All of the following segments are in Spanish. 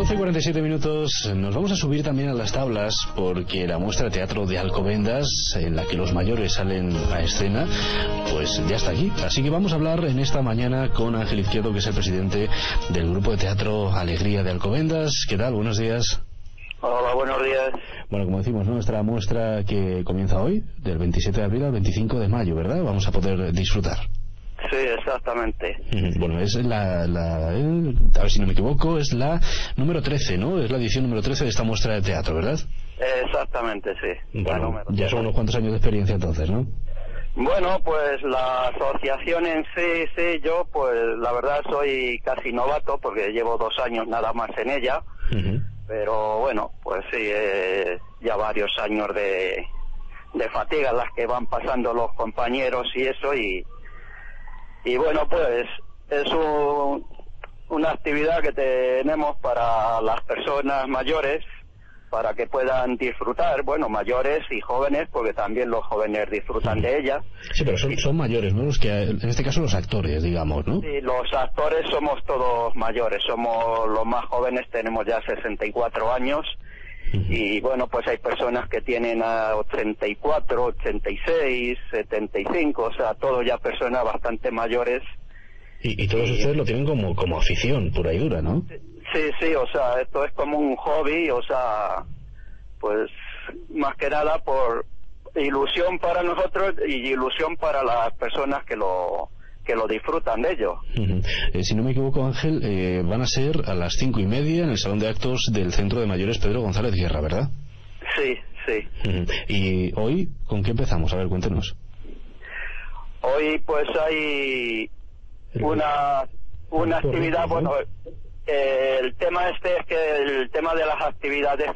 11:47 nos vamos a subir también a las tablas porque la muestra de teatro de Alcobendas, en la que los mayores salen a escena, pues ya está aquí. Así que vamos a hablar en esta mañana con Ángel Izquierdo, que es el presidente del grupo de teatro Alegría de Alcobendas. ¿Qué tal? Buenos días. Hola, buenos días. Bueno, como decimos, ¿no? Nuestra muestra que comienza hoy, del 27 de abril al 25 de mayo, ¿verdad? Vamos a poder disfrutar. Sí, exactamente. Bueno, es a ver si no me equivoco, es la número 13, ¿no? Es la edición número 13 de esta muestra de teatro, ¿verdad? Exactamente, sí. Bueno, ya son unos cuantos años de experiencia entonces, ¿no? Bueno, pues la asociación en sí, yo pues la verdad soy casi novato porque llevo 2 años nada más en ella, pero bueno, pues sí, ya varios años de fatiga las que van pasando los compañeros y eso, y bueno, pues es una actividad que tenemos para las personas mayores, para que puedan disfrutar, bueno, mayores y jóvenes, porque también los jóvenes disfrutan de ella. Sí, pero son mayores, ¿no? Los que, en este caso los actores, digamos, ¿no? Sí, los actores somos todos mayores, somos los más jóvenes, tenemos ya 64 años, y bueno, pues hay personas que tienen a 84, 86, 75, o sea, todos ya personas bastante mayores. Y todos ustedes lo tienen como afición pura y dura, ¿no? Sí, o sea, esto es como un hobby, o sea, pues más que nada por ilusión para nosotros y ilusión para las personas que lo disfrutan de ello. Si no me equivoco, Ángel, van a ser a las 5:30 en el Salón de Actos del Centro de Mayores Pedro González Guerra, ¿verdad? Sí. ¿Y hoy con qué empezamos? A ver, cuéntenos. Hoy pues hay una actividad, bueno, el tema es que el tema de las actividades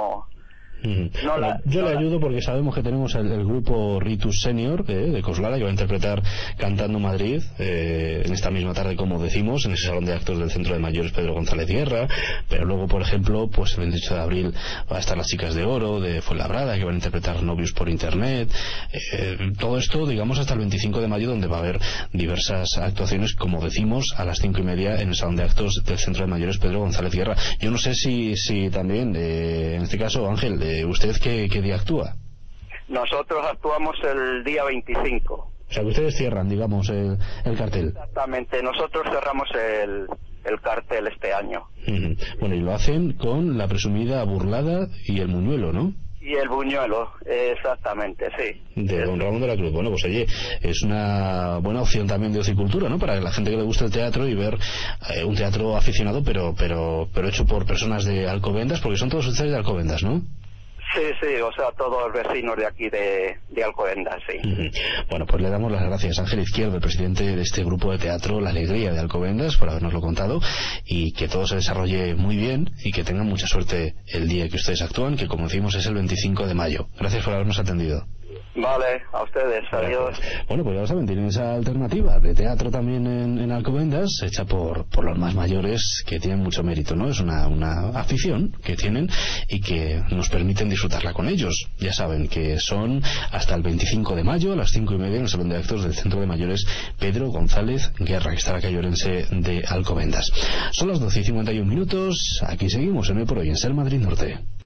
yo le ayudo porque sabemos que tenemos el grupo Ritus Senior de Coslada, que va a interpretar Cantando Madrid en esta misma tarde, como decimos, en ese Salón de Actos del Centro de Mayores Pedro González Guerra. Pero luego, por ejemplo, pues el 28 de abril va a estar Las Chicas de Oro de Fuenlabrada, que van a interpretar Novios por Internet. Todo esto, digamos, hasta el 25 de mayo, donde va a haber diversas actuaciones, como decimos, a las 5:30 en el Salón de Actos del Centro de Mayores Pedro González Guerra. Yo no sé si también, en este caso, Ángel, ¿usted qué día actúa? Nosotros actuamos el día 25. O sea, que ustedes cierran, digamos, el cartel. Exactamente, nosotros cerramos el cartel este año. Bueno, y lo hacen con La Presumida Burlada y El Muñuelo, ¿no? Y El Buñuelo, exactamente, sí. De don Ramón de la Cruz. Bueno, pues oye, es una buena opción también de ocicultura, ¿no? Para la gente que le gusta el teatro y ver un teatro aficionado, pero hecho por personas de Alcobendas, porque son todos ustedes de Alcobendas, ¿no? Sí, o sea, todos vecinos de aquí de Alcobendas, sí. Bueno, pues le damos las gracias a Ángel Izquierdo, el presidente de este grupo de teatro La Alegría de Alcobendas, por habernoslo contado, y que todo se desarrolle muy bien y que tengan mucha suerte el día que ustedes actúan, que como decimos es el 25 de mayo. Gracias por habernos atendido. Vale, a ustedes, adiós. Bueno, pues ya lo saben, tienen esa alternativa de teatro también en Alcobendas, hecha por los más mayores, que tienen mucho mérito, ¿no? Es una afición que tienen y que nos permiten disfrutarla con ellos. Ya saben que son hasta el 25 de mayo a las 5:30 en el Salón de Actos del Centro de Mayores Pedro González Guerra, que está en la calle Orense de Alcobendas. Son las 12:51, aquí seguimos en Hoy por Hoy en Ser Madrid Norte.